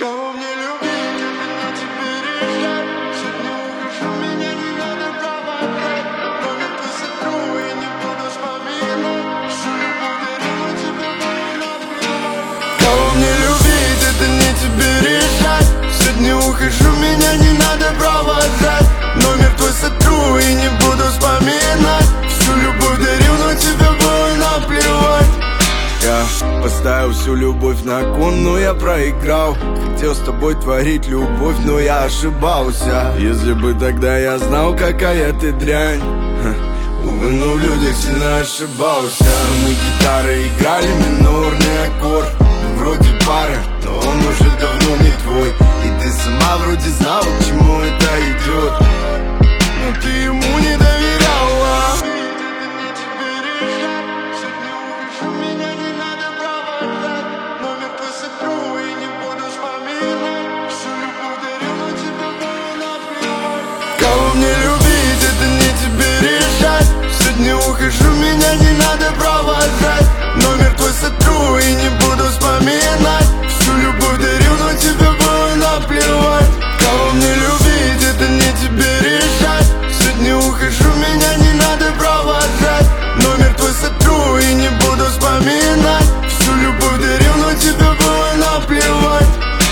Кого мне любить, это теперь решать. Сегодня ухожу, меня не надо провожать. Номер твой сотру и не буду вспоминать. Всю любовь дарю, но тебе будет наплевать. Кого мне любить, это не тебе решать. Сегодня ухожу, меня не надо провожать. Номер твой сотру и не буду вспоминать. Всю любовь дарю, но тебе будет наплевать. Я поставил всю любовь на кон, но я проиграл. Хотел с тобой творить любовь, но я ошибался. Если бы тогда я знал, какая ты дрянь, увы, но в людях сильно ошибался. Мы гитары играли минорный аккорд. Вроде пара, но он уже давно не твой. И ты сама вроде знала, к чему это идет, но ты ему не доверяла. Кого мне любить, это не тебе решать. Сегодня ухожу, меня не надо провожать. Номер твой сотру и не буду вспоминать. Всю любовь дарю, но тебе будет наплевать. Кого мне любить, это не тебе решать. Сегодня ухожу, меня не надо провожать. Номер твой сотру и не буду вспоминать. Всю любовь дарю, но тебе будет наплевать.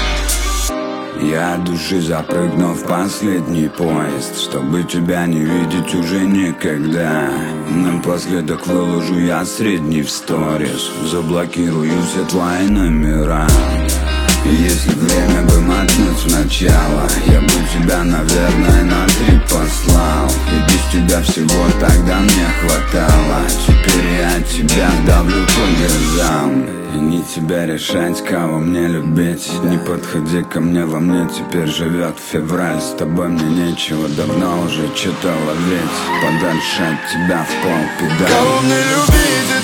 Я от души запрыгну в последний поезд, чтобы тебя не видеть уже никогда. Напоследок выложу я средний в сторис, заблокирую все твои номера. Если время бы мотнуть сначала, я бы тебя, наверное, на 3 послал. И без тебя всего тогда мне хватало. Теперь я от тебя давлю по глазам. И не тебя решать, кого мне любить. Не подходи ко мне, во мне теперь живет февраль. С тобой мне нечего давно уже что-то ловить. Подальше от тебя в пол педаль. Кого мне любить?